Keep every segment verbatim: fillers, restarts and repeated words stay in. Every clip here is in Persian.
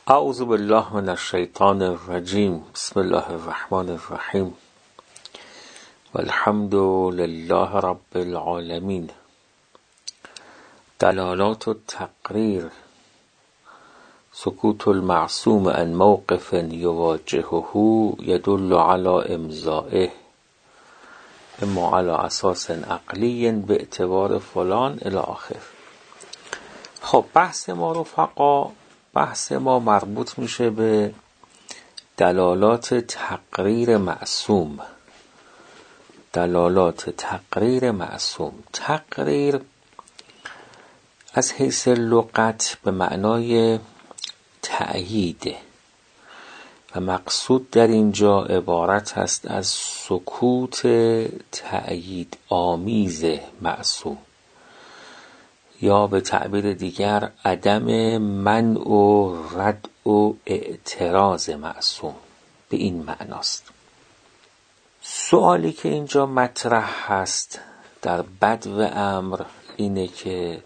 اعوذ بالله من الشیطان الرجیم. بسم الله الرحمن الرحیم. والحمد لله رب العالمین. دلالات التقریر: سکوت المعصوم عن موقف یواجهه یدل علی امضائه، اما علی اساس عقلی به اعتبار فلان الی آخر. خب بحث ما رفقا، بحث ما مربوط میشه به دلالات تقریر معصوم. دلالات تقریر معصوم. تقریر از حیث لغت به معنای تأیید و مقصود در اینجا عبارت است از سکوت تأیید آمیز معصوم، یا به تعبیر دیگر عدم منع و رد و اعتراض معصوم. به این معناست. سوالی که اینجا مطرح هست در بدو امر اینه که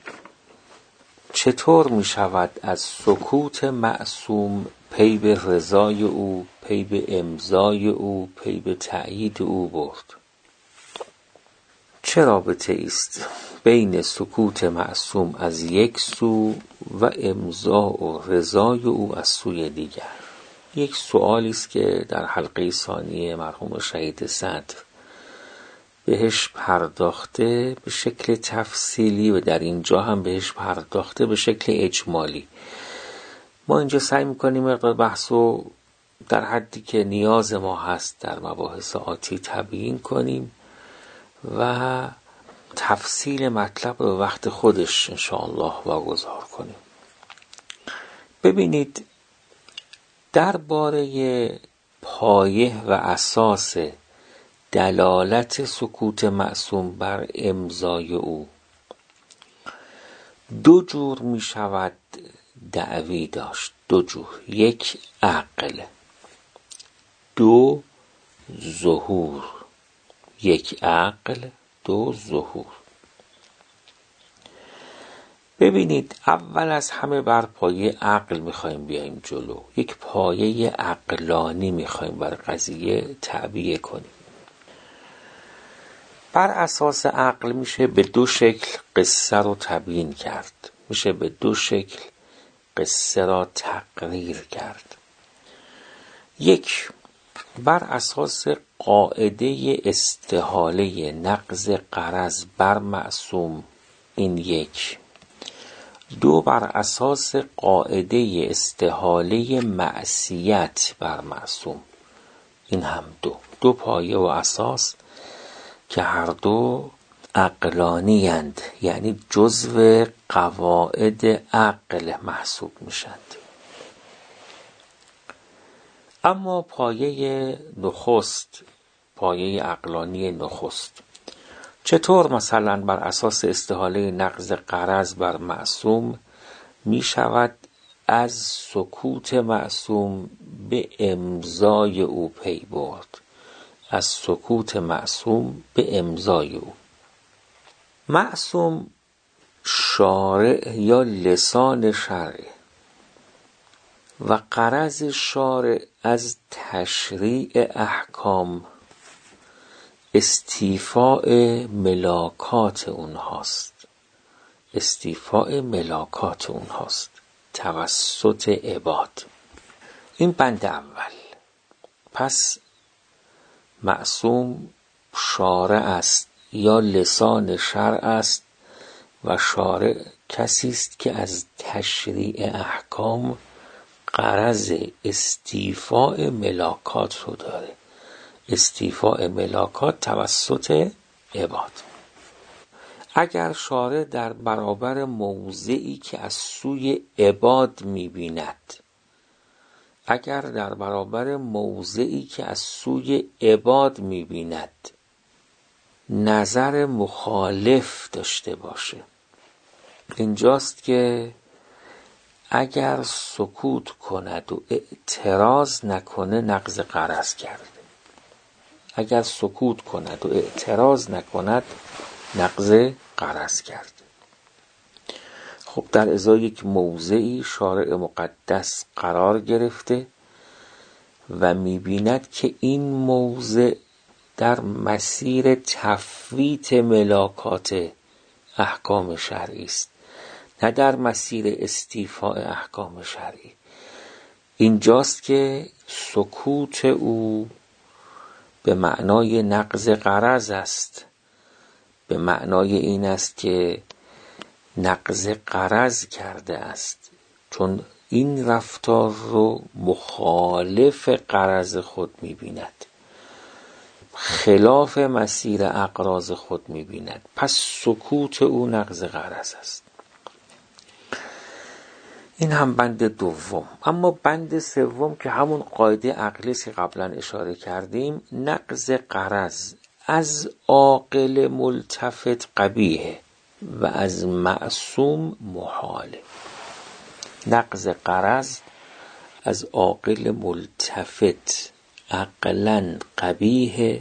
چطور می شود از سکوت معصوم پی به رضای او، پی به امضای او، پی به تأیید او برد؟ چه رابطه است بین سکوت معصوم از یک سو و امضا و رضای او از سوی دیگر؟ یک سوالی است که در حلقه ثانیه مرحوم شهید صدر بهش پرداخته به شکل تفصیلی و در اینجا هم بهش پرداخته به شکل اجمالی. ما اینجا سعی میکنیم مقدار بحثو در حدی که نیاز ما هست در مباحث آتی تبیین کنیم و تفصیل مطلب رو وقت خودش انشاءالله واگذار کنیم. ببینید، درباره پایه و اساس دلالت سکوت معصوم بر امضای او دو جور می شود دعوی داشت. دو جور: یک عقل، دو ظهور. یک عقل، دو ظهور. ببینید، اول از همه بر پایه عقل میخوایم بیایم جلو. یک پایه عقلانی میخوایم بر قضیه تعبیه کنیم. بر اساس عقل میشه به دو شکل قصه رو تبیین کرد، میشه به دو شکل قصه را تقریر کرد. یک، بر اساس قاعده استحاله نقض غرض بر معصوم، این یک. دو، بر اساس قاعده استحاله معصیت بر معصوم، این هم دو. دو پایه و اساس که هر دو عقلانی اند، یعنی جزو قواعد عقل محسوب میشند. اما پایه نخست، پایه عقلانی نخست، چطور مثلا بر اساس استحاله نقض غرض بر معصوم می شود از سکوت معصوم به امضای او پی برد؟ از سکوت معصوم به امضای او. معصوم شارع یا لسان شرع و غرض شارع از تشریع احکام استیفاء ملاکات اونهاست. استیفاء ملاکات اونهاست توسط عباد. این بند اول. پس معصوم شارع است یا لسان شرع است و شارع کسی است که از تشریع احکام غرض استیفاء ملاکات رو داره. استیفاء ملاکات توسط عباد. اگر شارع در برابر موضعی که از سوی عباد می‌بیند، اگر در برابر موضعی که از سوی عباد می‌بیند نظر مخالف داشته باشه، اینجاست که اگر سکوت کند و اعتراض نکنه نقض غرض کرده. اگر سکوت کند و اعتراض نکند نقض غرض کرده. خب در ازای یک موضعی شارع مقدس قرار گرفته و می‌بیند که این موضع در مسیر تفویت ملاکات احکام شرعی است، نه در مسیر استیفاء احکام شرعی. اینجاست که سکوت او به معنای نقض غرض است، به معنای این است که نقض غرض کرده است، چون این رفتار رو مخالف غرض خود می‌بیند، خلاف مسیر اغراض خود می‌بیند. پس سکوت او نقض غرض است. این هم بند دوم. اما بند سوم که همون قاعده عقلی که قبلا اشاره کردیم، نقض غرض از عاقل ملتفت قبیحه و از معصوم محاله. نقض غرض از عاقل ملتفت عقلاً قبیحه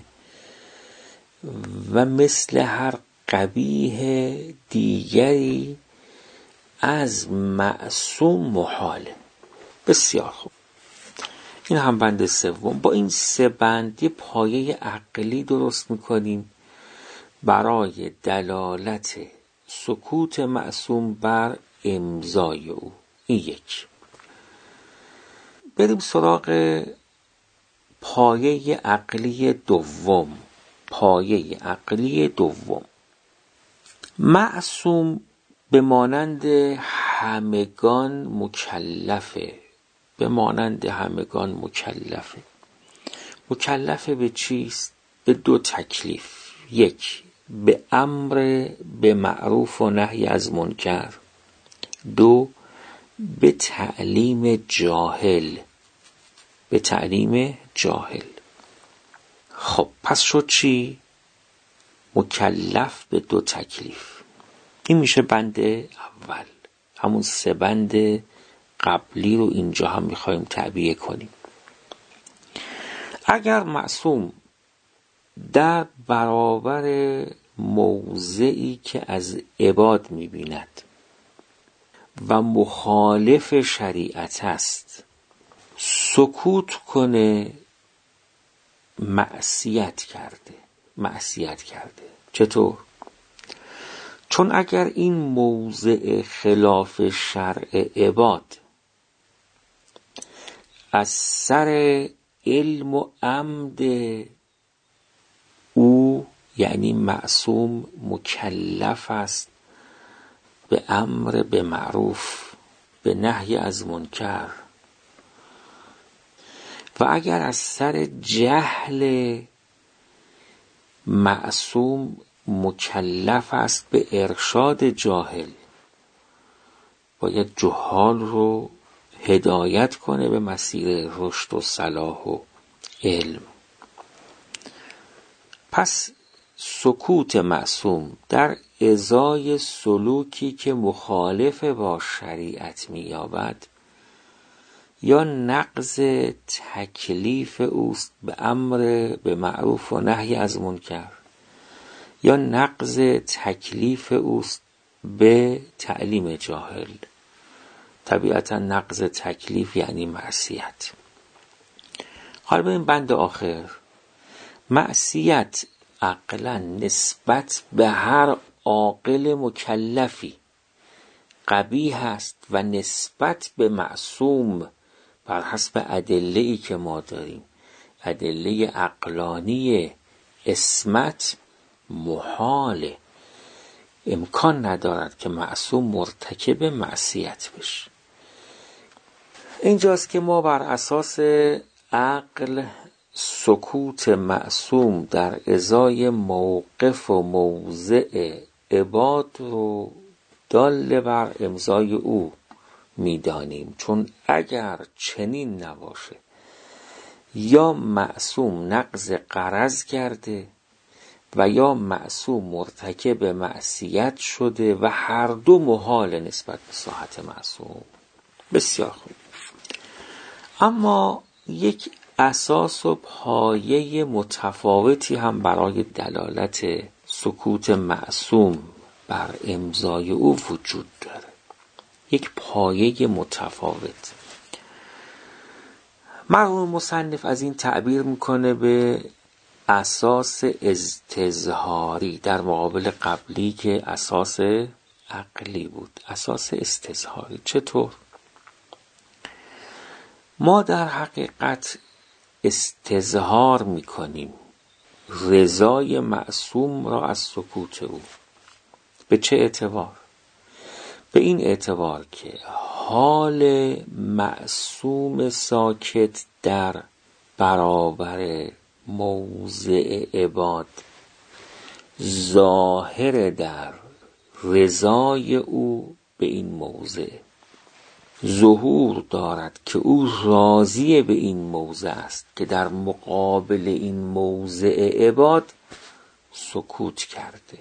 و مثل هر قبیح دیگری از معصوم محاله. بسیار خوب. این هم بند سوم. با این سه بند یه پایه عقلی درست میکنیم برای دلالت سکوت معصوم بر امضای او. این یک. بریم سراغ پایه عقلی دوم. پایه عقلی دوم، معصوم به مانند همگان مکلفه. به مانند همگان مکلفه. مکلفه به چیست؟ به دو تکلیف. یک، به امر به معروف و نهی از منکر. دو، به تعلیم جاهل. به تعلیم جاهل. خب پس شد چی؟ مکلف به دو تکلیف. این میشه بند اول. همون سه بند قبلی رو اینجا هم میخوایم تعبیه کنیم. اگر معصوم در برابر موضعی که از عباد میبیند و مخالف شریعت است سکوت کنه، معصیت کرده. معصیت کرده. چطور؟ چون اگر این موضع خلاف شرع عباد از سر علم و عمد او، یعنی معصوم مکلف است به امر به معروف، به نهی از منکر، و اگر از سر جهل معصوم مکلف است به ارشاد جاهل، باید جهال رو هدایت کنه به مسیر رشد و صلاح و علم. پس سکوت معصوم در ازای سلوکی که مخالف با شریعت می‌یابد یا نقض تکلیف اوست به امر به معروف و نهی از منکر، یا نقض تکلیف اوست به تعلیم جاهل. طبیعتا نقض تکلیف یعنی معصیت. حالا به این بند آخر، معصیت عقلا نسبت به هر عاقل مکلفی قبیح است و نسبت به معصوم بر حسب ادله‌ای که ما داریم، ادله عقلانی عصمت، محاله. امکان ندارد که معصوم مرتکب معصیت بشه. اینجاست که ما بر اساس عقل سکوت معصوم در ازای موقف و موضع عباد رو دال بر امضای او میدانیم. چون اگر چنین نباشه، یا معصوم نقض غرض کرده و یا معصوم مرتکب معصیت شده و هر دو محال نسبت به ساحت معصوم. بسیار خوب. اما یک اساس و پایه متفاوتی هم برای دلالت سکوت معصوم بر امضای او وجود داره. یک پایه متفاوت. مرحوم مصنف از این تعبیر میکنه به اساس استظهاری در مقابل قبلی که اساس عقلی بود. اساس استظهاری چطور؟ ما در حقیقت استظهار میکنیم رضای معصوم را از سکوت او. به چه اعتبار؟ به این اعتبار که حال معصوم ساکت در برابر موضع عباد ظاهر در رضای او به این موضع ظهور دارد که او راضی به این موضع است که در مقابل این موضع عباد سکوت کرده.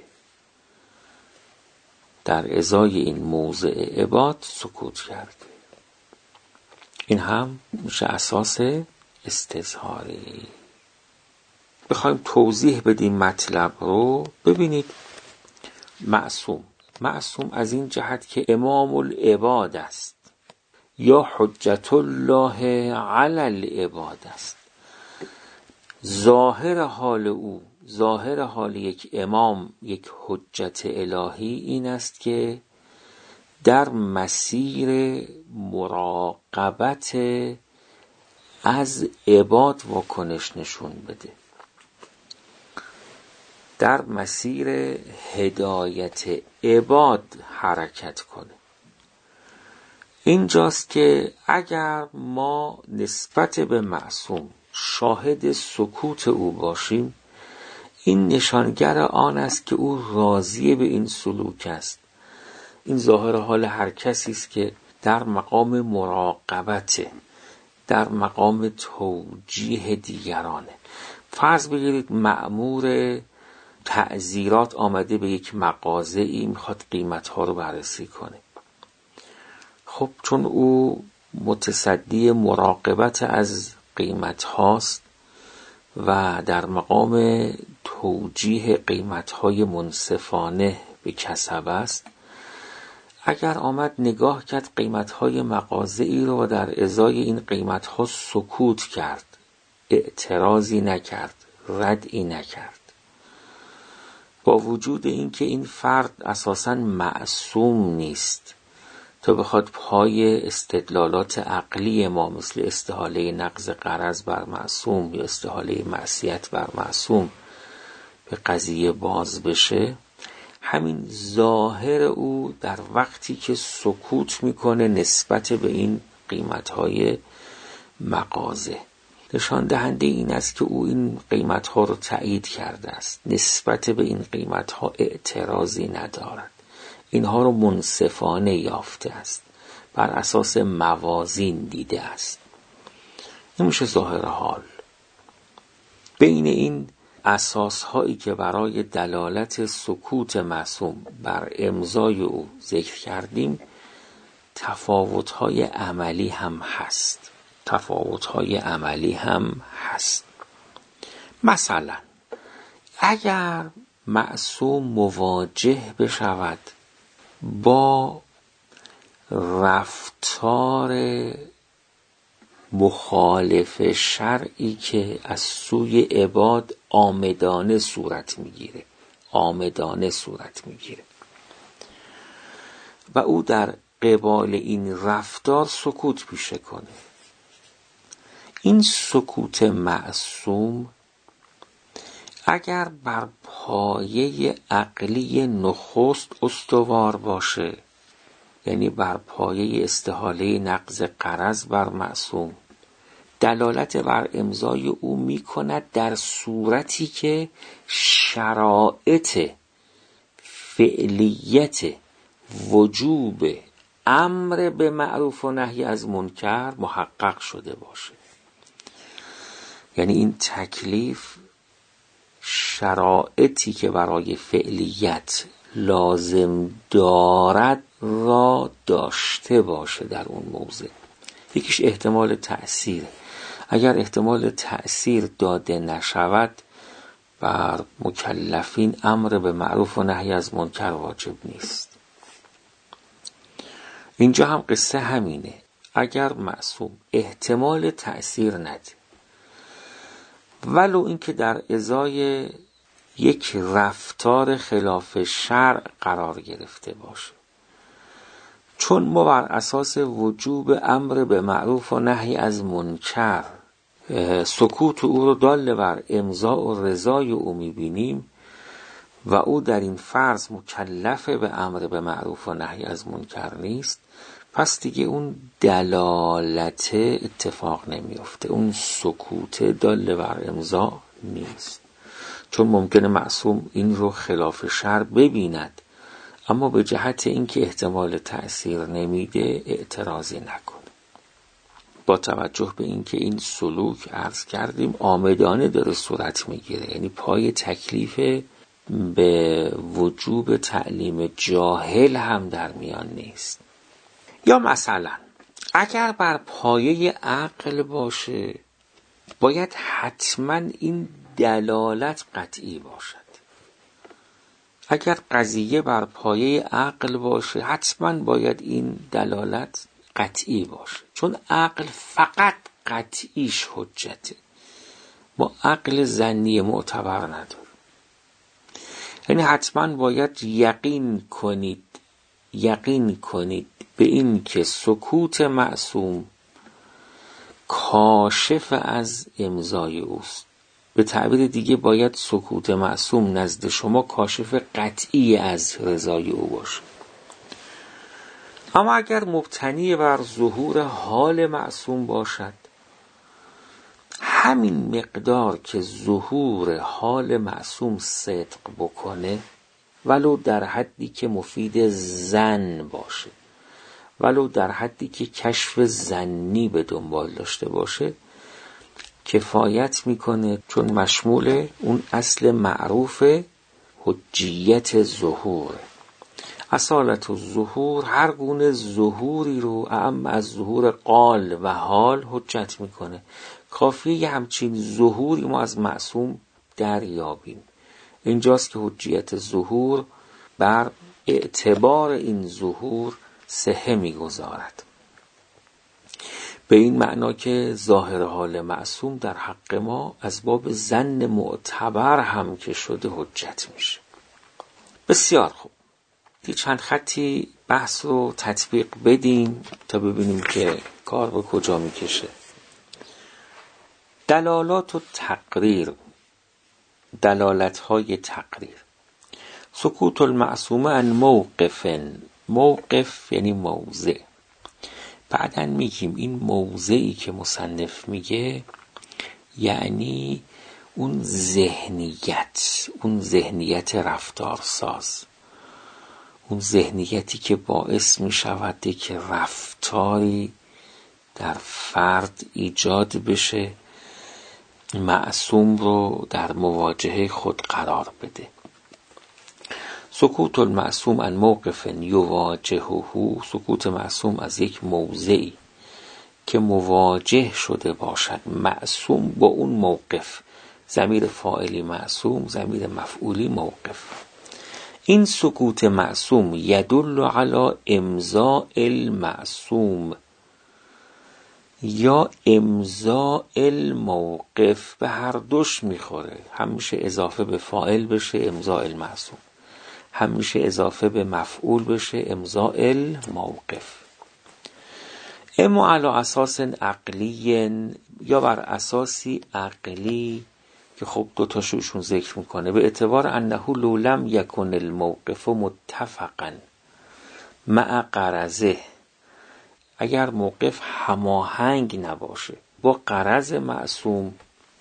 در ازای این موضع عباد سکوت کرده. این هم میشه اساس استظهاری. بخوایم توضیح بدیم مطلب رو، ببینید معصوم معصوم از این جهت که امام العباد است یا حجت الله علی العباد است. ظاهر حال او، ظاهر حال یک امام، یک حجت الهی این است که در مسیر مراقبت از عباد واکنش نشون بده، در مسیر هدایت عباد حرکت کنه. اینجاست که اگر ما نسبت به معصوم شاهد سکوت او باشیم، این نشانگر آن است که او راضی به این سلوک است. این ظاهر حال هر کسی است که در مقام مراقبت، در مقام توجیه دیگرانه. فرض بگیرید مأمور تعزیرات آمده به یک مغازه ای، میخواد قیمتها رو بررسی کنه. خب چون او متصدی مراقبت از قیمت هاست و در مقام توجیه قیمت های منصفانه به کسب است، اگر آمد نگاه کرد قیمت های مغازه ای رو و در ازای این قیمت ها سکوت کرد، اعتراضی نکرد، ردی نکرد، با وجود اینکه این فرد اساساً معصوم نیست تا بخواد پای استدلالات عقلی ما مثل استحاله نقض قرض بر معصوم یا استحاله معصیت بر معصوم به قضیه باز بشه، همین ظاهر او در وقتی که سکوت میکنه نسبت به این قیمتهای مغازه نشان دهنده این است که او این قیمتها رو تایید کرده است، نسبت به این قیمتها اعتراضی ندارد، اینها رو منصفانه یافته است، بر اساس موازین دیده است. این میشه ظاهر حال. بین این اساس هایی که برای دلالت سکوت معصوم بر امضای او ذکر کردیم، تفاوت های عملی هم هست. تفاوت های عملی هم هست. مثلا اگر معصوم مواجه بشود با رفتار مخالف شرعی که از سوی عباد آمدانه صورت میگیره آمدانه صورت میگیره و او در قبال این رفتار سکوت پیشه کنه، این سکوت معصوم اگر بر پایه عقلی نخست استوار باشه، یعنی بر پایه استحاله نقض قرض بر معصوم، دلالت بر امضای او می کند در صورتی که شرایط فعلیت وجوب امر به معروف و نهی از منکر محقق شده باشه. یعنی این تکلیف شرایطی که برای فعلیت لازم دارد را داشته باشه در اون موضع. یکیش احتمال تأثیر. اگر احتمال تأثیر داده نشود، بر مکلفین امر به معروف و نهی از منکر واجب نیست. اینجا هم قصه همینه. اگر معصوم احتمال تأثیر نده، ولو اینکه در ازای یک رفتار خلاف شرع قرار گرفته باشه، چون ما بر اساس وجوب امر به معروف و نهی از منکر سکوت او رو دال بر امضاء و رضای او میبینیم و او در این فرض مکلف به امر به معروف و نهی از منکر نیست، پس دیگه اون دلالت اتفاق نمیفته، اون سکوت دال بر امضاء نیست. چون ممکنه معصوم این رو خلاف شرع ببیند، اما به جهت اینکه احتمال تأثیر نمیده اعتراضی نکنه. با توجه به اینکه این سلوک عرض کردیم آمدانه داره صورت میگیره، یعنی پای تکلیف به وجوب تعلیم جاهل هم در میان نیست. یا مثلا اگر بر پایه عقل باشه باید حتما این دلالت قطعی باشد. اگر قضیه بر پایه عقل باشه حتما باید این دلالت قطعی باشه، چون عقل فقط قطعیش حجته، ما عقل ظنی معتبر نداریم. یعنی حتما باید یقین کنید یقین کنید به این که سکوت معصوم کاشف از امضای اوست. به تعبیر دیگه باید سکوت معصوم نزد شما کاشف قطعی از رضای او باشه. اما اگر مبتنی بر ظهور حال معصوم باشد، همین مقدار که ظهور حال معصوم صدق بکنه، ولو در حدی که مفید ظن باشه، ولو در حدی که کشف ظنی به دنبال داشته باشه، کفایت میکنه، چون مشمول اون اصل معروف حجیت ظهور. اصالت الظهور هر گونه ظهوری رو اعم از ظهور قال و حال حجت میکنه. کافیه همچین ظهوری ما از معصوم دریابیم. اینجاست که حجیت ظهور بر اعتبار این ظهور صحه میگذارد، به این معنا که ظاهر حال معصوم در حق ما از باب ظن معتبر هم که شده حجت میشه. بسیار خوب، یه چند خطی بحث رو تطبیق بدیم تا ببینیم که کار به کجا میکشه. دلالات و تقریر، دلالت های تقریر. سکوت المعصوم عن موقف، موقف یعنی موضع. بعدن میگیم این موضعی که مصنف میگه یعنی اون ذهنیت، اون ذهنیت رفتارساز، اون ذهنیتی که باعث میشود که رفتاری در فرد ایجاد بشه معصوم رو در مواجهه خود قرار بده. سکوت المعصوم عن موقف یواجهه، سکوت معصوم از یک موضعی که مواجه شده باشد معصوم با اون موقف. ضمیر فاعلی معصوم، ضمیر مفعولی موقف. این سکوت معصوم یدل علی امضاء المعصوم یا امضاء الموقف، به هر دوش میخوره. هم میشه اضافه به فاعل بشه امضاء المعصوم، هم میشه اضافه به مفعول بشه امضاء الموقف. اما علی اساس عقلی یا بر اساسی عقلی که خب دوتاشوشون ذکر میکنه، به اعتبار انه لو لم یکن الموقف متفقا مع غرضه، اگر موقف هماهنگ نباشه با غرض معصوم،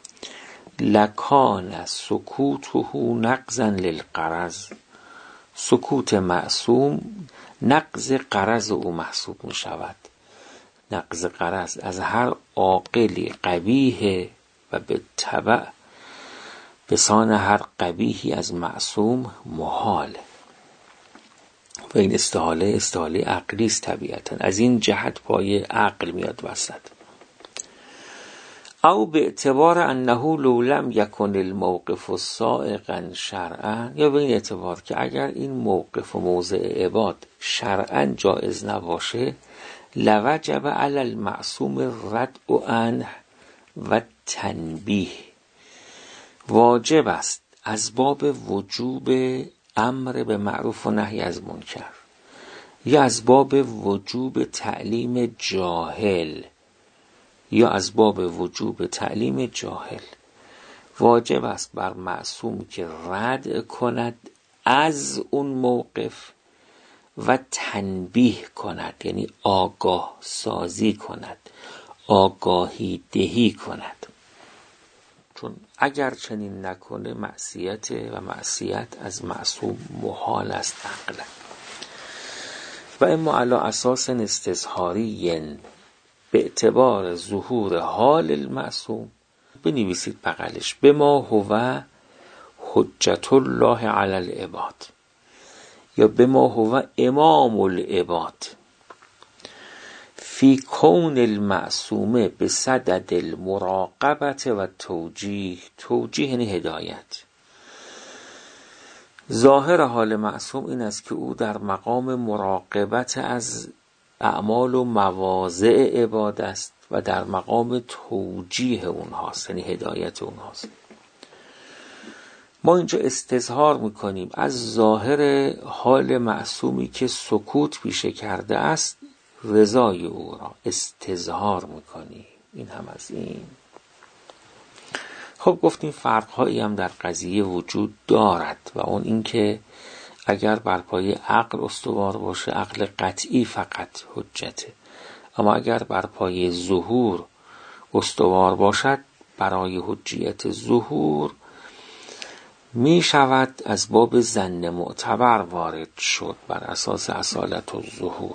لکان سکوته نقضا للغرض، سکوت معصوم نقض غرض او محسوب می شود. نقض غرض از هر عاقلی قبیح و به تبع بسان هر قبیحی از معصوم محال. و این استحاله استحاله عقلی است طبیعتا، از این جهت پای عقل میاد وسط. او به اعتبار انه لو لم یکن الموقف سائغا شرعا، یا به این اعتبار که اگر این موقف و موضع عباد شرعا جایز نباشه، لوجب علی المعصوم ردع عنه و تنبیه، واجب است از باب وجوب امر به معروف و نهی از منکر یا از باب وجوب تعلیم جاهل یا از باب وجوب تعلیم جاهل، واجب است بر معصوم که رد کند از اون موقف و تنبیه کند، یعنی آگاه سازی کند، آگاهی دهی کند. چون اگر چنین نکنه معصیت و معصیت از معصوم محال است عقلا. و اما علی اساس استظهاری به اعتبار ظهور حال المعصوم، بنویسید بغلش بما هو حجت الله علی العباد یا بما هو امام العباد فی کون المعصومه به صدد المراقبت و توجیه. توجیه یعنی هدایت. ظاهر حال معصوم این است که او در مقام مراقبت از اعمال و مواضع عباد است و در مقام توجیه اونهاست، یعنی هدایت اونهاست. ما اینجا استظهار میکنیم از ظاهر حال معصومی که سکوت پیشه کرده است رضای او را استظهار میکنیم. این هم از این. خب گفتیم فرقهایی هم در قضیه وجود دارد و اون این که اگر بر پای عقل استوار باشه عقل قطعی فقط حجته، اما اگر بر پای ظهور استوار باشد برای حجیت ظهور می شود از باب ظن معتبر وارد شد بر اساس اصالت و ظهور.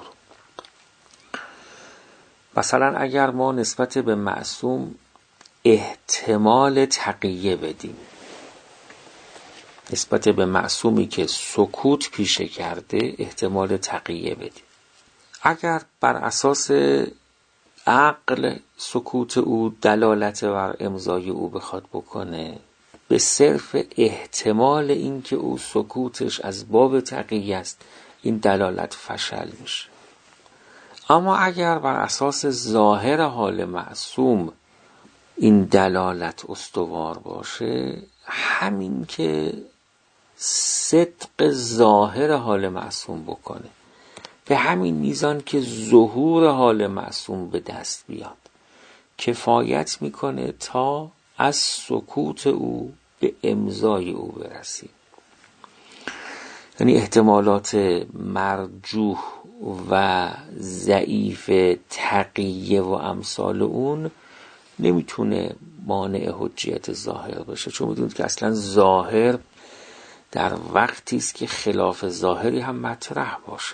مثلا اگر ما نسبت به معصوم احتمال تقیه بدیم، نسبت به معصومی که سکوت پیشه کرده احتمال تقیه بدیم، اگر بر اساس عقل سکوت او دلالت بر امضای او بخواد بکنه، به صرف احتمال این که او سکوتش از باب تقیه است این دلالت فشل میشه. اما اگر بر اساس ظاهر حال معصوم این دلالت استوار باشه، همین که صدق ظاهر حال معصوم بکنه به همین میزان که ظهور حال معصوم به دست بیاد کفایت میکنه تا از سکوت او به امضای او برسیم. یعنی احتمالات مرجوح و ضعیف تقیه و امثال اون نمیتونه مانع حجیت ظاهر بشه، چون میدونید که اصلا ظاهر در وقتی است که خلاف ظاهری هم مطرح باشه.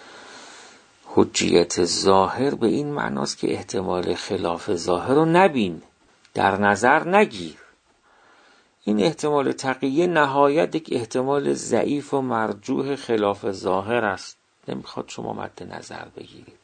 حجیت ظاهر به این معناست که احتمال خلاف ظاهر رو نبین، در نظر نگیر. این احتمال تقیه نهایت یک احتمال ضعیف و مرجوح خلاف ظاهر است، نمیخواد شما مد نظر بگیرید.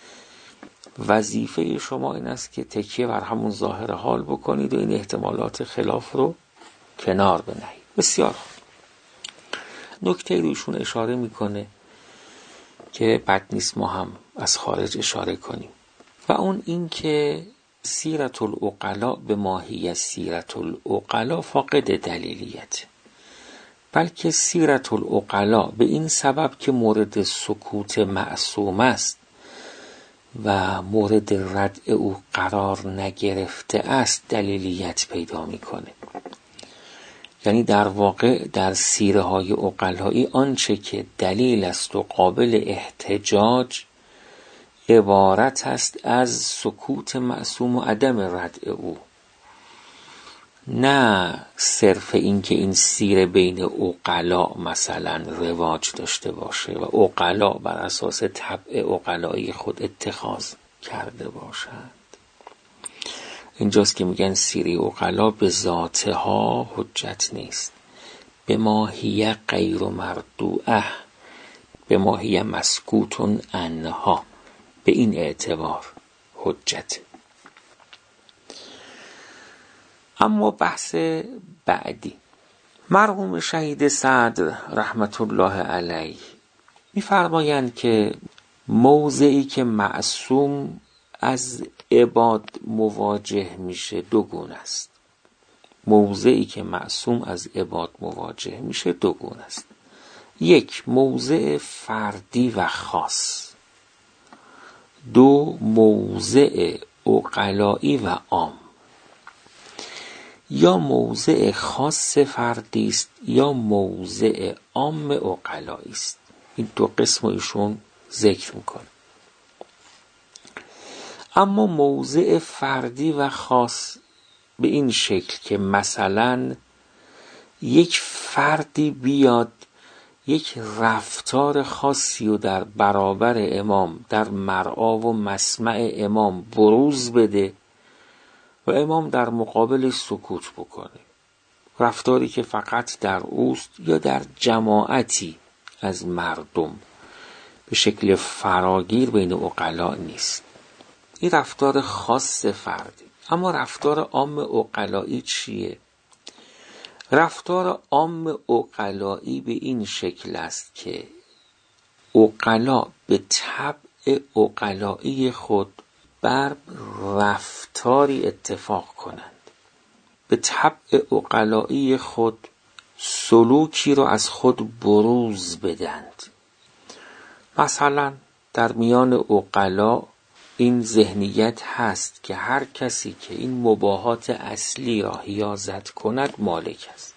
وظیفه شما این است که تکیه بر همون ظاهر حال بکنید و این احتمالات خلاف رو کنار بنهید. بسیار خوب. نکته روشون اشاره میکنه که بد نیست ما هم از خارج اشاره کنیم و اون این که سیرت العقلاء به ماهی سیرت العقلاء فاقد دلیلیت، بلکه سیرت العقلاء به این سبب که مورد سکوت معصوم است و مورد ردع او قرار نگرفته است دلیلیت پیدا میکنه. یعنی در واقع در سیره های عقلایی آنچه که دلیل است و قابل احتجاج عبارت است از سکوت معصوم و عدم ردع او، نه صرف این که این سیره بین عقلا مثلا رواج داشته باشه و عقلا بر اساس طبع عقلایی خود اتخاذ کرده باشند. اینجاست که میگن سیره عقلا به ذاتها حجت نیست، به ماهیه غیر مردوعه، به ماهیه مسکوتون عنها، به این اعتبار حجت. اما بحث بعدی، مرحوم شهید صدر رحمت الله علیه می‌فرمایند که موضعی که معصوم از عباد مواجه میشه دو گونه است. موضعی که معصوم از عباد مواجه میشه دو گونه است. یک، موضع فردی و خاص. دو، موضع عقلایی و عام. یا موضع خاص فردی است یا موضع عام عقلایی است. این دو قسم ایشون ذکر میکنه. اما موضع فردی و خاص به این شکل که مثلا یک فردی بیاد یک رفتار خاصی رو در برابر امام در مرآ و مسمع امام بروز بده و امام در مقابلش سکوت بکنه، رفتاری که فقط در اوست یا در جماعتی از مردم به شکل فراگیر بین عقلا نیست. این رفتار خاص فردی. اما رفتار عام عقلایی چیه؟ رفتار عام عقلایی به این شکل است که عقلا به طبع عقلایی خود بر رفتاری اتفاق کنند، به طبع عقلایی خود سلوکی رو از خود بروز بدند. مثلا در میان عقلا این ذهنیت هست که هر کسی که این مباحات اصلی را حیازت کند مالک است.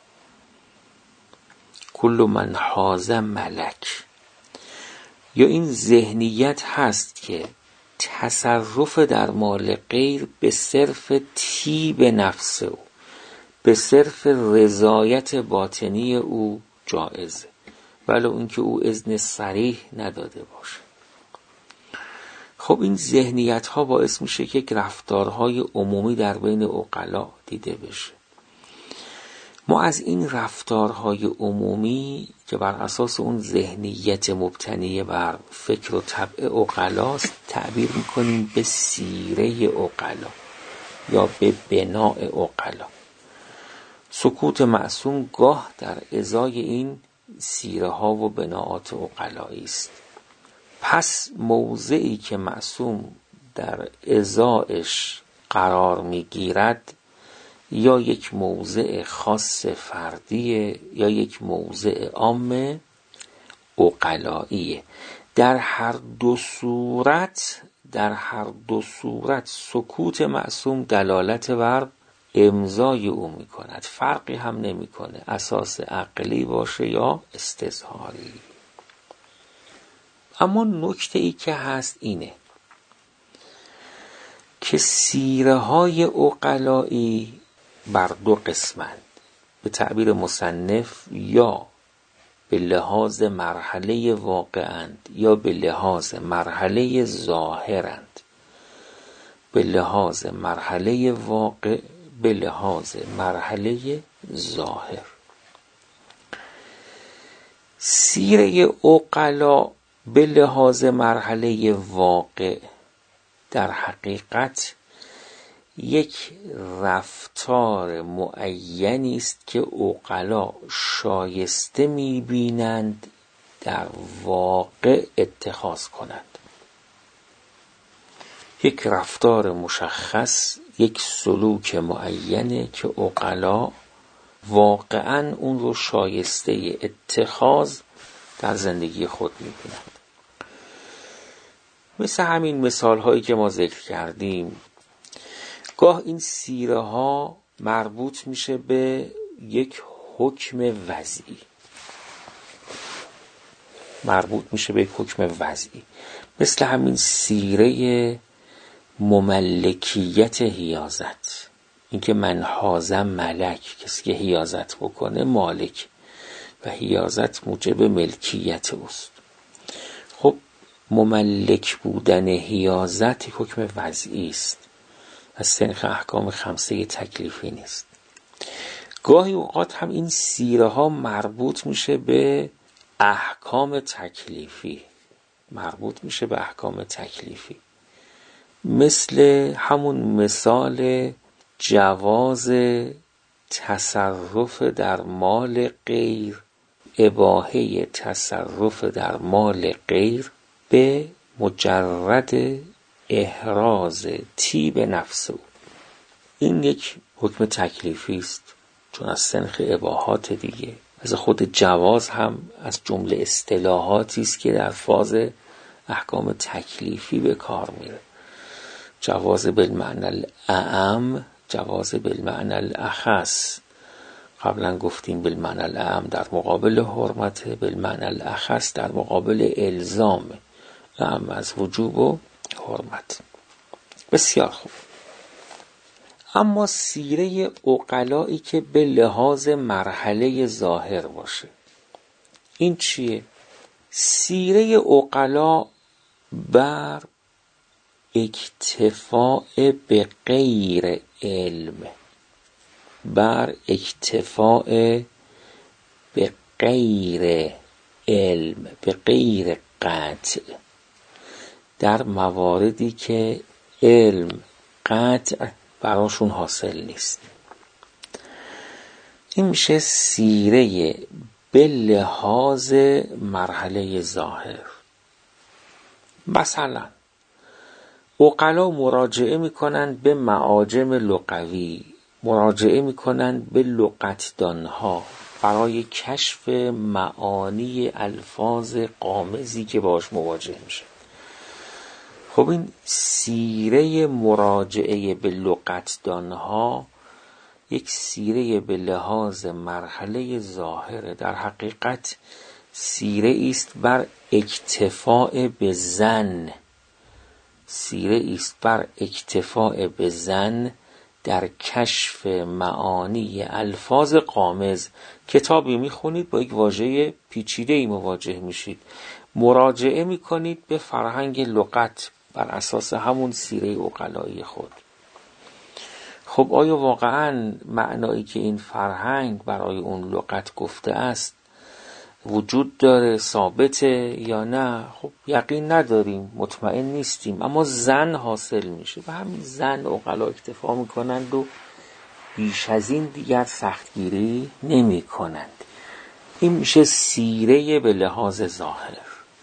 کل من حاز ملک. یا این ذهنیت هست که تصرف در مال غیر به صرف طیب نفس او، به صرف رضایت باطنی او جایزه، ولو اینکه او اذن صریح نداده باشه. خب این ذهنیت ها باعث میشه که رفتارهای عمومی در بین عقلا دیده بشه. ما از این رفتارهای عمومی که بر اساس اون ذهنیت مبتنی بر فکر و طبع عقلاست تعبیر میکنیم به سیره عقلا یا به بناء عقلا. سکوت معصوم گاه در ازای این سیره ها و بناءات عقلایی است. پس موضعی که معصوم در ازایش قرار میگیرد یا یک موضع خاص فردیه یا یک موضع عام عقلاییه. در هر دو صورت در هر دو صورت سکوت معصوم دلالت بر امضای او میکند، فرقی هم نمیکنه اساس عقلی باشه یا استظهاری. اما نکته ای که هست اینه که سیره های عقلایی بر دو قسمند، به تعبیر مصنف یا به لحاظ مرحله واقعند یا به لحاظ مرحله ظاهرند. به لحاظ مرحله واقع، به لحاظ مرحله ظاهر. سیره عقلا به لحاظ مرحله واقع در حقیقت یک رفتار معینی است که عقلا شایسته می‌بینند در واقع اتخاذ کنند. یک رفتار مشخص، یک سلوک معینه که عقلا واقعاً اون رو شایسته اتخاذ در زندگی خود می‌بینند. مثل همین مثال هایی که ما ذکر کردیم، گاه این سیره ها مربوط میشه به یک حکم وضعی مربوط میشه به یک حکم وضعی مثل همین سیره مملکیت حیازت. اینکه من حازم ملک، کسی که حیازت بکنه مالک و حیازت موجب ملکیت اوست. خب مملک بودن حیازت حکم وضعی است، از سنخ احکام خمسه تکلیفی نیست. گاهی اوقات هم این سیره ها مربوط میشه به احکام تکلیفی مربوط میشه به احکام تکلیفی مثل همون مثال جواز تصرف در مال غیر، اباحه تصرف در مال غیر به مجرد احراز طیب نفس او. این یک حکم تکلیفی است، چون از سنخ اباحات دیگه. از خود جواز هم از جمله اصطلاحاتی است که در فاز احکام تکلیفی به کار میره. جواز بالمعنی الاعم، جواز بالمعنی الاخص. قبلا گفتیم بالمعنی الاعم در مقابل حرمت، بالمعنی الاخص در مقابل الزام، اعم از وجوب و حرمت. بسیار خوب. اما سیره عقلایی که به لحاظ مرحله ظاهر باشه، این چیه؟ سیره عقلا بر اکتفاء به غیر علم، بر اکتفاء به غیر علم، به غیر قطع، در مواردی که علم قطع براشون حاصل نیست. این میشه سیره به لحاظ مرحله ظاهر. مثلا عقلا مراجعه میکنن به معاجم لغوی، مراجعه میکنن به لغتدانها برای کشف معانی الفاظ غامضی که باش مواجه میشه. خب این سیره مراجعه به لغتدانها یک سیره به لحاظ مرحله ظاهره. در حقیقت سیره است بر اکتفاء به ظن، سیره است بر اکتفاء به ظن در کشف معانی الفاظ غامض. کتابی میخونید با یک واژه پیچیده‌ای مواجه میشید، مراجعه میکنید به فرهنگ لغت بر اساس همون سیره عقلایی خود. خب آیا واقعاً معنایی که این فرهنگ برای اون لغت گفته است وجود داره، ثابته یا نه؟ خب یقین نداریم، مطمئن نیستیم، اما ظن حاصل میشه. و همین ظن عقلا اکتفا میکنند و بیش از این دیگر سختگیری نمی کنند. این میشه سیره به لحاظ ظاهر.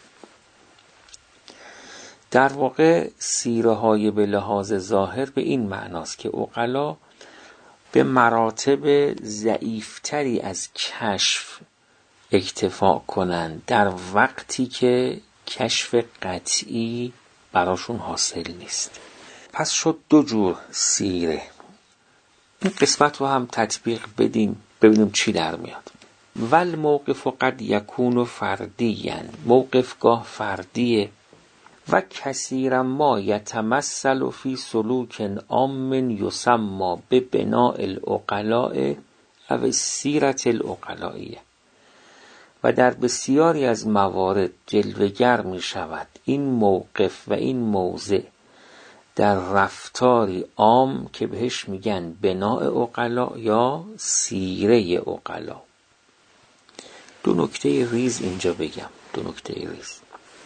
در واقع سیره های به لحاظ ظاهر به این معناست که عقلا به مراتب ضعیفتری از کشف اکتفا کنند در وقتی که کشف قطعی براشون حاصل نیست. پس شد دو جور سیره. این قسمت رو هم تطبیق بدیم ببینیم چی در میاد. ول موقف قد یکون فردیاً، موقف گاه فردیه. و کثیرا ما یتمثل فی سلوک عام یسمى به بناء العقلاء او سیرت العقلائیه. و در بسیاری از موارد جلوه‌گر می شود این موقف و این موضع در رفتاری عام که بهش میگن بناء عقلا یا سیره عقلا. دو نکته ریز اینجا بگم، دو نکته ریز.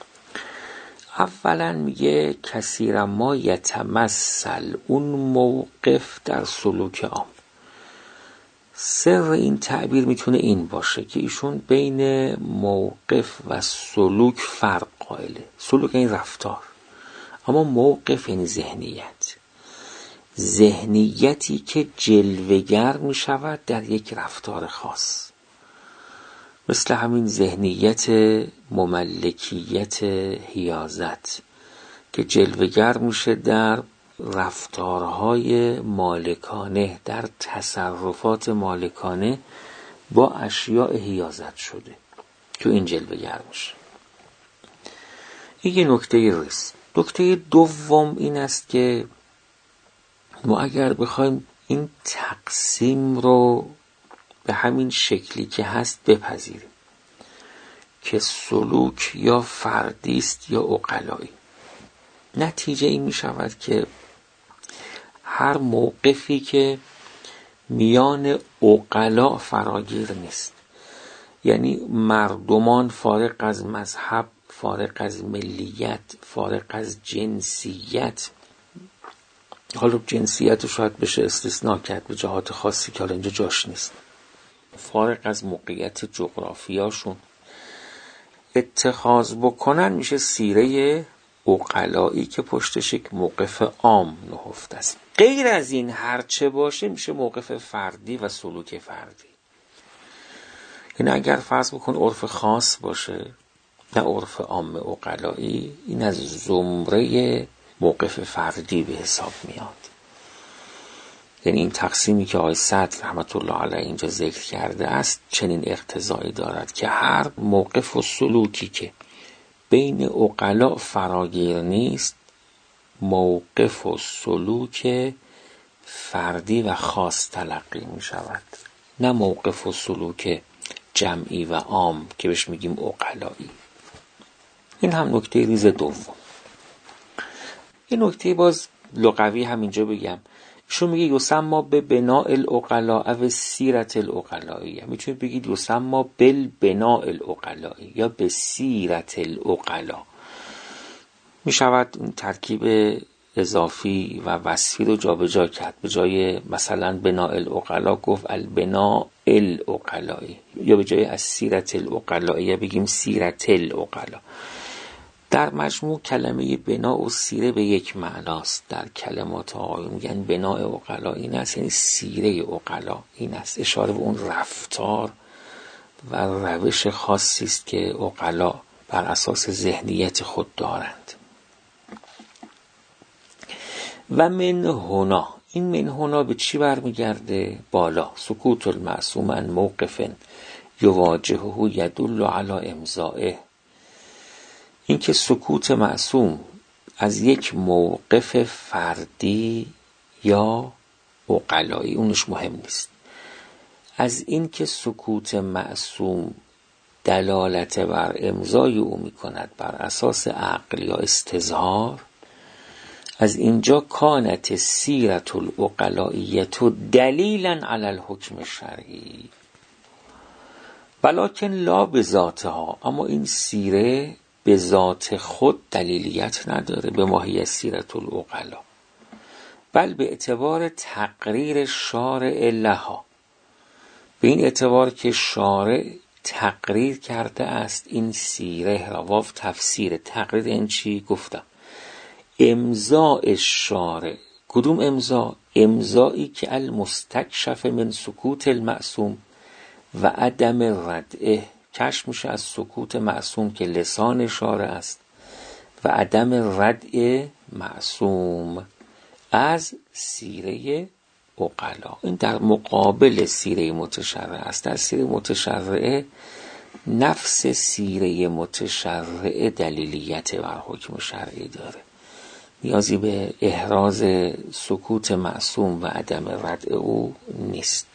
اولا میگه کثیرا ما یتمثل، اون موقف در سلوک عام. سر این تعبیر میتونه این باشه که ایشون بین موقف و سلوک فرق قائله. سلوک این رفتار، اما موقف این ذهنیت، ذهنیتی که جلوه‌گر میشود در یک رفتار خاص، مثل همین ذهنیت مملکیت حیازت که جلوه‌گر میشه در رفتارهای مالکانه، در تصرفات مالکانه با اشیاء حیازت شده که این جلوه‌گر میشه. این یه نکته ریز. نکته دوم این است که ما اگر بخوایم این تقسیم رو به همین شکلی که هست بپذیریم که سلوک یا فردی است یا عقلایی، نتیجه این می شود که هر موقفی که میان عقلا فراگیر نیست، یعنی مردمان فارغ از مذهب، فارغ از ملیت، فارغ از جنسیت، حالا جنسیت رو شاید بشه استثناء کرد به جهات خاصی که حالا اینجا جاش نیست. فارغ از موقعیت جغرافیاشون اتخاذ بکنن میشه سیره عقلایی که پشتش یک موقف عام نهفته است. غیر از این هرچه باشه میشه موقف فردی و سلوک فردی. یعنی اگر فرض بکن عرف خاص باشه نه عرف عام عقلایی، این از زمره موقف فردی به حساب میاد. یعنی این تقسیمی که آقای صدر رحمت الله علیه اینجا ذکر کرده است چنین اقتضایی دارد که هر موقف و سلوکی که بین عقلا فراگیر نیست موقف و سلوک فردی و خاص تلقی می شود، نه موقف و سلوک جمعی و عام که بهش میگیم عقلایی. این هم نکته ریز دوم. این نکته باز لغوی هم اینجا بگم، شو میگه یسمى به بناء العقلا او سیرت العقلایی، میتونید بگید یسمى بل بناء العقلایی یا به سیرت العقلا. میشود این ترکیب اضافی و وصفی رو جابجا کرد، به جای مثلا بناء العقلا گفت البناء العقلایی، یا به جای از سیرت العقلایی بگیم سیرت العقلا. در مجموع کلمه بنا و سیره به یک معناست. در کلمات آقایون میگن بناء عقلا این است، یعنی سیره عقلا این است، اشاره به اون رفتار و روش خاصی است که عقلا بر اساس ذهنیت خود دارند. و من هنا، این من هنا به چی برمیگرده؟ بالا سکوت المعصوم عن موقف یواجهه یدل علی امضائه. این که سکوت معصوم از یک موقف فردی یا عقلایی اونش مهم نیست، از این که سکوت معصوم دلالت بر امضای او می کند بر اساس عقل یا استظهار، از اینجا کانت سیرت العقلائیت دلیلا علی الحکم الشرعی ولکن لا بذاتها. اما این سیره به ذات خود دلیلیت نداره به ماهیت سیرت العقلا، بل به اعتبار تقریر شارع لها، به این اعتبار که شارع تقریر کرده است این سیره را. واو تفسیر تقریر این چی گفتم؟ امضاء شارع. کدوم امضا؟ امضایی که المستکشف من سکوت المعصوم و عدم ردعه، کشف میشه از سکوت معصوم که لسان شارع است و عدم ردع معصوم از سیره عقلا. این در مقابل سیره متشرعه است. در سیره متشرعه نفس سیره متشرعه دلیلیت بر حکم شرعی داره، نیازی به احراز سکوت معصوم و عدم ردع او نیست.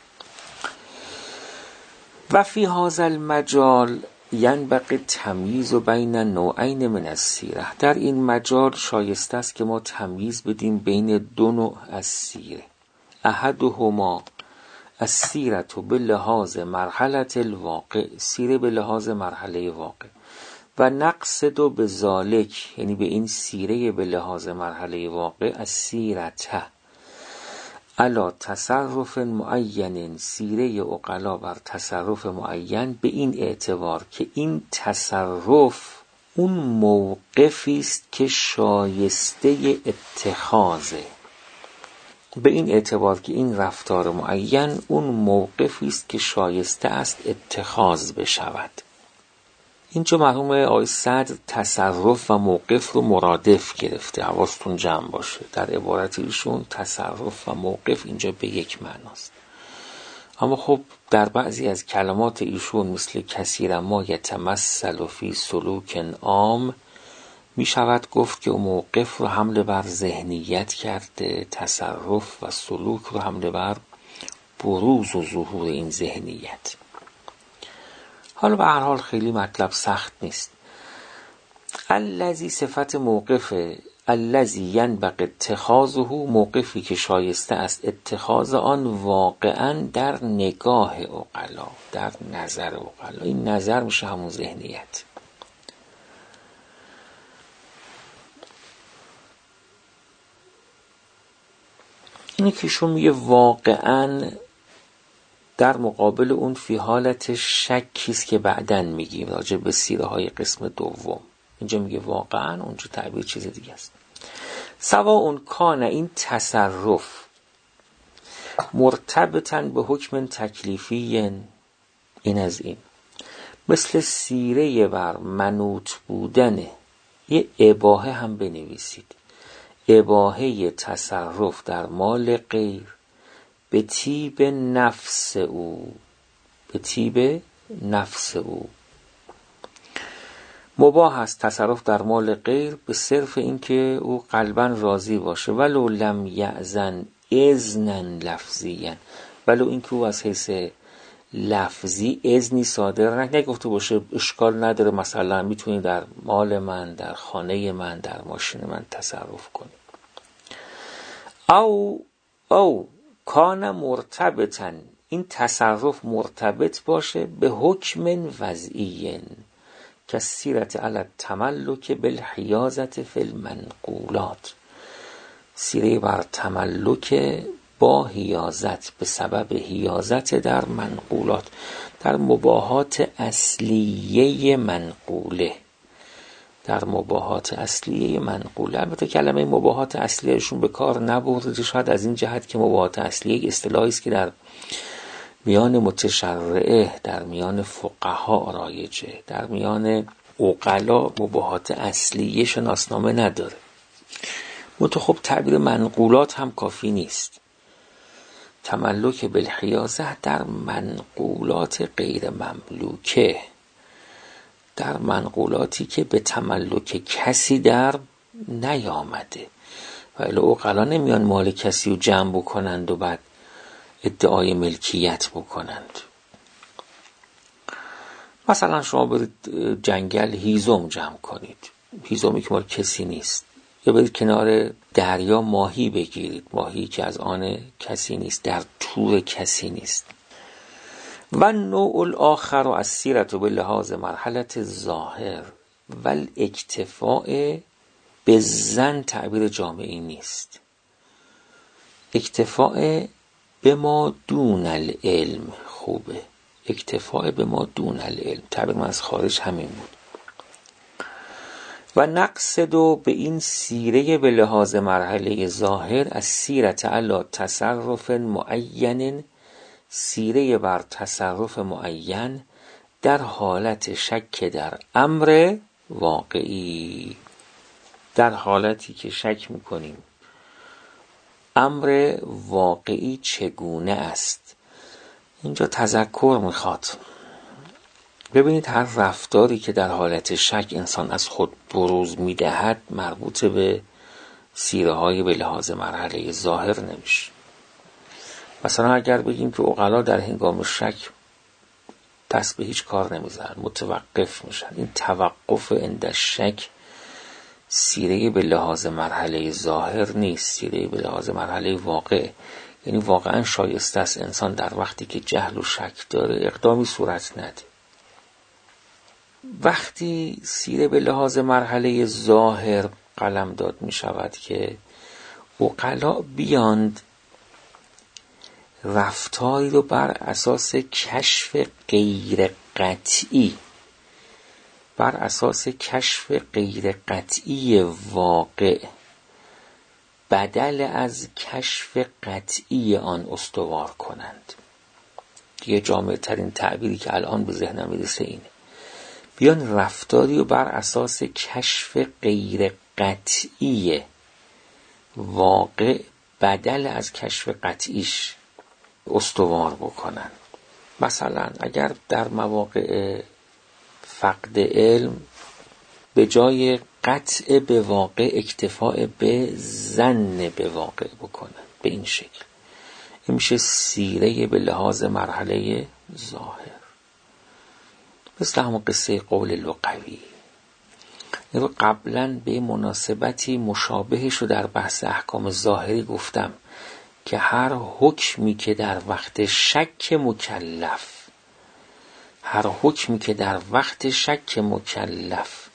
و فی هذا المجال ینبغی تمییز بین نوعین من السیره. در این مجال شایسته است که ما تمییز بدیم بین دو نوع از سیره. احدهما السیره به لحاظ مرحله الواقع، سیره به لحاظ مرحله واقع، و نقصد به ذالک، یعنی به این سیره به لحاظ مرحله واقع از سیرته علا تصرف معین، سیره عقلا بر تصرف معین به این اعتبار که این تصرف اون موقفی است که شایسته اتخاذه، به این اعتبار که این رفتار معین اون موقفی است که شایسته است اتخاذ بشود. اینجا مرحوم آقای صدر تصرف و موقف رو مرادف گرفته، حواستون جمع باشه. در عبارت ایشون تصرف و موقف اینجا به یک معناست، اما خب در بعضی از کلمات ایشون مثل کثیر ما یتمثل فی سلوک عام می شود گفت که موقف رو حمله بر ذهنیت کرده، تصرف و سلوک رو حمله بر بروز و ظهور این ذهنیت. حالا به هر حال خیلی مطلب سخت نیست. الذی صفت موقف، الذی ینبغی اتخاذه، موقفی که شایسته است اتخاذ آن واقعا در نگاه عقلا، در نظر عقلا. این نظر میشه همون ذهنیت. اینه که شما میگه واقعاً در مقابل اون فی حالت شکیست که بعداً میگیم راجع به سیره های قسم دوم. اینجا میگه واقعاً، اونجا تعبیر چیز دیگه است. سوا اون کان این تصرف مرتبطاً به حکم تکلیفی، این از این مثل سیره بر منوط بودن یه اباحه هم بنویسید. اباحه تصرف در مال غیر به طیب نفس او، به طیب نفس او مباح است تصرف در مال غیر به صرف اینکه او قلباً راضی باشه، ولو لم یأذن اذنا لفظیاً، ولو اینکه او از حیث لفظی اذنی صادر نگفته باشه اشکال نداره، مثلا میتونی در مال من، در خانه من، در ماشین من تصرف کنی. او او کان مرتبطاً، این تصرف مرتبط باشه به حکم وضعی که سیرت علی التملک بالحیازت فی المنقولات، سیره بر تملک با حیازت، به سبب حیازت در منقولات، در مباحات اصلیه منقوله، در مباحات اصلیه منقوله. البته کلمه مباحات اصلیهشون به کار نبرده، شاید از این جهت که مباحات اصلیه اصطلاحی است که در میان متشرعه، در میان فقها رایجه، در میان عقلا مباحات اصلیه شناسنامه نداره. منتها خب تعبیر منقولات هم کافی نیست. تملک بالحیازه در منقولات غیر مملوکه، در منقولاتی که به تملک کسی در نیامده. ولی عقلا نمیان مال کسی رو جمع بکنند و بعد ادعای ملکیت بکنند. مثلا شما برید جنگل هیزم جمع کنید، هیزمی که مال کسی نیست، یا برید کنار دریا ماهی بگیرید، ماهی که از آن کسی نیست، در تور کسی نیست. و نوع الاخر و از سیرت و به لحاظ مرحلت ظاهر ول اکتفاء به زن تعبیر جامعی نیست. اکتفاء به ما دون العلم خوبه، اکتفاء به ما دون العلم تعبیر من از خارج همین بود. و نقصد و به این سیره به لحاظ مرحله ظاهر از سیرت علی تصرف معین، سیره بر تصرف معین در حالت شک در امر واقعی، در حالتی که شک میکنیم امر واقعی چگونه است. اینجا تذکر میخواد. ببینید هر رفتاری که در حالت شک انسان از خود بروز میدهد مربوط به سیره های به لحاظ مرحله ظاهر نمیشه. مثلا اگر بگیم که عقلا در هنگام شک دست به هیچ کار نمیزنن، متوقف میشن، این توقف عند شک سیره به لحاظ مرحله ظاهر نیست، سیره به لحاظ مرحله واقع. یعنی واقعا شایسته است انسان در وقتی که جهل و شک داره اقدامی صورت نده. وقتی سیره به لحاظ مرحله ظاهر قلم داد می شود که عقلا بیاند رفتاری رو بر اساس کشف غیر قطعی، بر اساس کشف غیر قطعی واقع بدل از کشف قطعی آن استوار کنند. یه جامع ترین تعبیری که الان به ذهنم میرسه اینه، بیان رفتاری رو بر اساس کشف غیر قطعی واقع بدل از کشف قطعیش استوار بکنن. مثلا اگر در مواقع فقد علم به جای قطع به واقع اکتفاء به ظن به واقع بکنن، به این شکل این میشه سیره به لحاظ مرحله ظاهر. مثل همون قصه قول لغوی، این رو قبلا به مناسبتی مشابهش رو در بحث احکام ظاهری گفتم که هر حکمی که در وقت شک مکلف هر حکمی که در وقت شک مکلف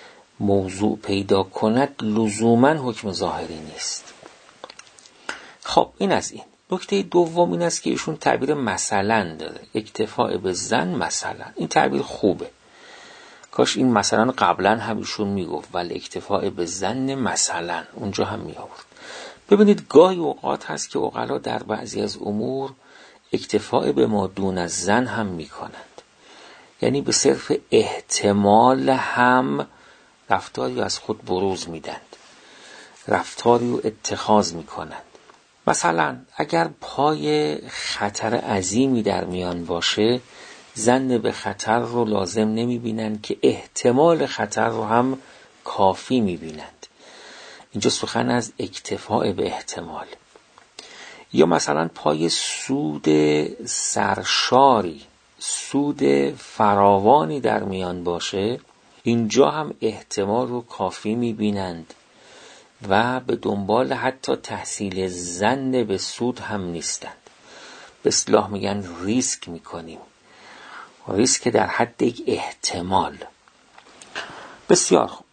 موضوع پیدا کند لزوما حکم ظاهری نیست. خب این از این. نکته دوم این است که ایشون تعبیر مثلا داره، اکتفاء به زن مثلا. این تعبیر خوبه، کاش این مثلا قبلا هم ایشون میگفت، ولی اکتفاء به زن مثلا اونجا هم می آورد. ببینید گاهی اوقات هست که عقلا در بعضی از امور اکتفاء به ما دون از زن هم می کنند، یعنی به صرف احتمال هم رفتاری از خود بروز میدند، رفتاری رو اتخاذ می کنند. مثلا اگر پای خطر عظیمی در میان باشه، ظن به خطر رو لازم نمی بینند که احتمال خطر رو هم کافی می بینند. اینجا سخن از اکتفاء به احتمال. یا مثلا پای سود سرشاری، سود فراوانی در میان باشه، اینجا هم احتمال رو کافی می بینند و به دنبال حتی تحصیل ظن به سود هم نیستند. به اصطلاح میگن ریسک میکنیم، ریسک در حد یک احتمال. بسیار خوب.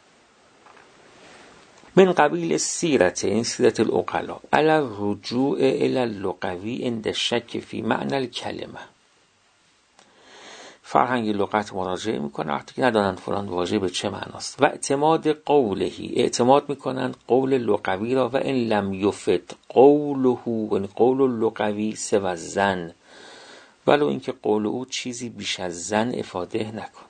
من قبیل سیرت، این سیرت العقلا، علی الرجوع الی اللغوی عند الشک فی معنی الکلمه. فرهنگ لغت مراجعه میکنن وقتی که ندانند فلان واژه به چه معناست. و اعتماد قولهی، اعتماد میکنند قول لغوی را، و این لم یفت قوله، و قول اللغوی سوى الظن، ولو اینکه قول او چیزی بیش از ظن افاده نکن.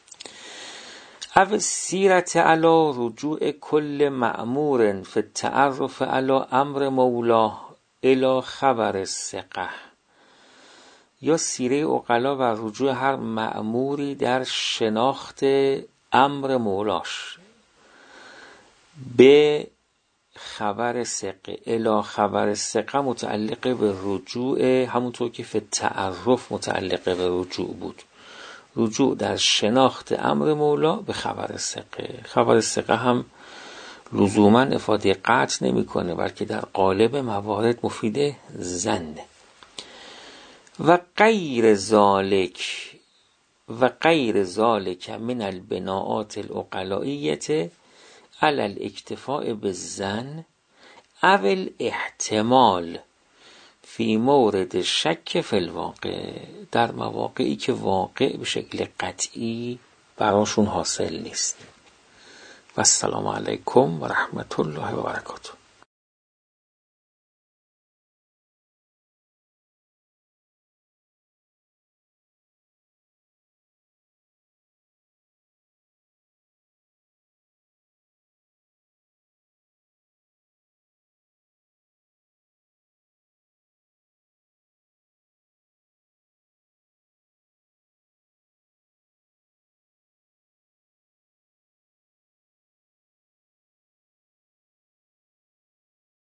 او سیرت علی رجوع کل مأمور فی التعرف علی امر مولاه الی خبر الثقه، یا سیره عقلا و رجوع هر مأموری در شناخت امر مولاش به خبر ثقه. الی خبر ثقه متعلق به رجوع، همونطور که فی تعرف متعلق به رجوع بود، رجوع در شناخت امر مولا به خبر ثقه. خبر ثقه هم لزوما افاده قطع نمیکنه، بلکه در قالب موارد مفید ظنه. و غیر ذالک و غیر ذالک من البناءات العقلائیه علی الاکتفاء بالظن او الاحتمال فی مورد شک فی الواقع، در مواقعی که واقع به شکل قطعی براشون حاصل نیست. و السلام علیکم و رحمت الله و برکاته.